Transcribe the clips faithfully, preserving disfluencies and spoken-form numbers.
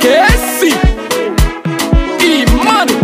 Casey, E-Money,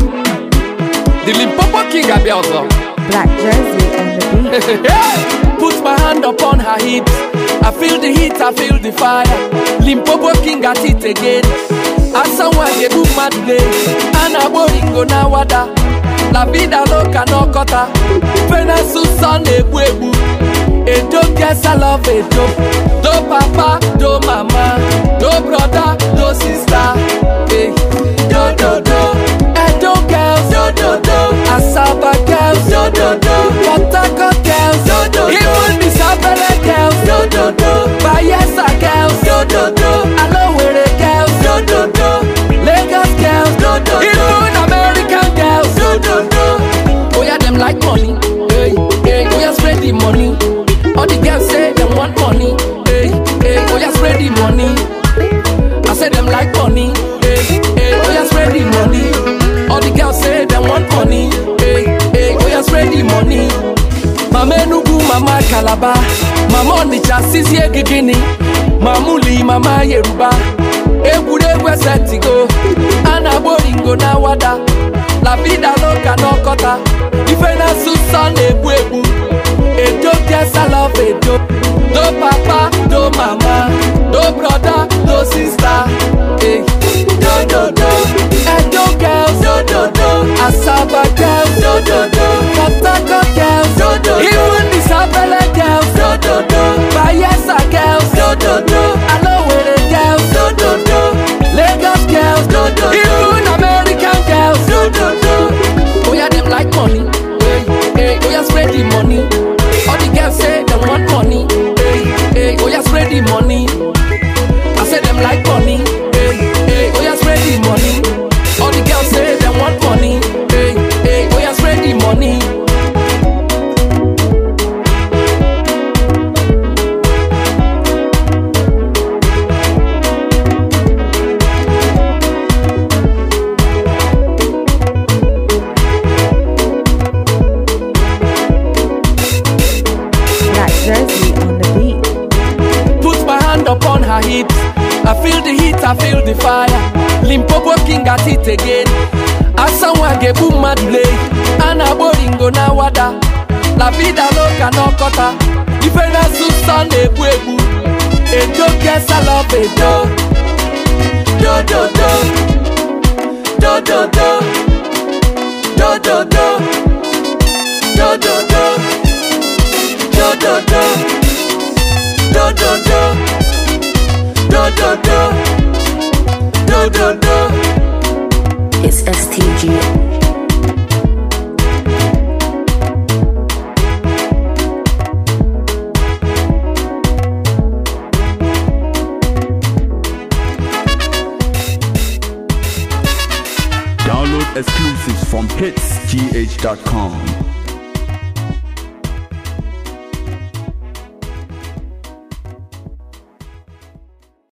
the Limpopo King Abielzo. Black jersey on the beat. Put my hand upon her hips. I feel the heat, I feel the fire. Limpopo King at it again. As someone they book my today. Ana boringo na wada. La vida loca no kota. Pena susan ebu. A dope guess I love it dope. Do papa, do mama, do brother, do sister. Hey, do do do. A dope girls, do do do. Asaba girls, do do do. Potako girls, do do do. Even the Sabele girls, do do do. Bayesa girls, do do do. Alowere girls, do do do. Lagos girls, do do do. Even American girls, do do do. Oh yeah, them like money. Hey, hey, oh yeah, spread the money. All the girls say them want money. Hey, hey, oh yeah, spread the money. I say them like money. Hey, hey, oh yeah, spread the money. All the girls say them want money. Hey, hey, oh yeah, spread the money. Mama Enugu, Mama Calabar, Mama Onitsha, Sisi Egigini, Mamuli, Mama Yoruba. Ebude Wesetigo, Ana boringo na wada. La vida loca no kota. Ifena Susan ebu. A dope guess I love it dope. Do papa, do mama, do brother, do sister. Hey, do do do. A dope girls, do do do. Asaba girls, do do do. Potako girls, do do do. Even the Sabele girls, do do do. Bayesa girls, do do do. Alowere girls, do do do. Lagos girls, do do do. Even American girls, do do do. Oh yeah, them like money. Hey, hey, oh yeah, spread the money. All the girls say they want money. Hey, hey, oh yeah, spread the money. I say them like money. Hey, hey, oh yeah, spread the money. All the girls say they want money. Hey, hey, oh yeah, spread the money. Jersey on the beat. Put my hand upon her hips. I feel the heat, I feel the fire. Limpopo King at it again. As someone get boom madule. Ana boringo na wada. La vida loca no kota. Ifena susan ebu ebu. A dope guess I love it do. Do do do. Do do do. Do do do. Do do do. Do do do, do do do, do do do, do do do. It's S T G. Download exclusives from hits g h dot com.